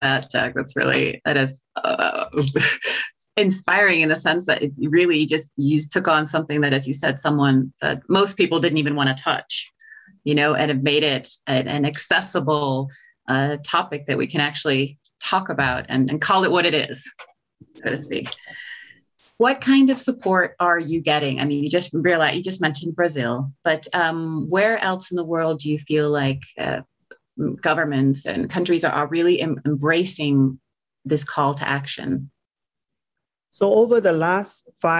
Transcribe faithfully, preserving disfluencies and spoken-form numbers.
that, Doug. That's really, that is uh, inspiring in the sense that it's really just, you took on something that, as you said, someone that most people didn't even want to touch, you know, and have made it an, an accessible uh, topic that we can actually talk about and, and call it what it is, so to speak. What kind of support are you getting? I mean, you just realized, you just mentioned Brazil, but um, where else in the world do you feel like uh, governments and countries are, are really em- embracing this call to action? So over the last five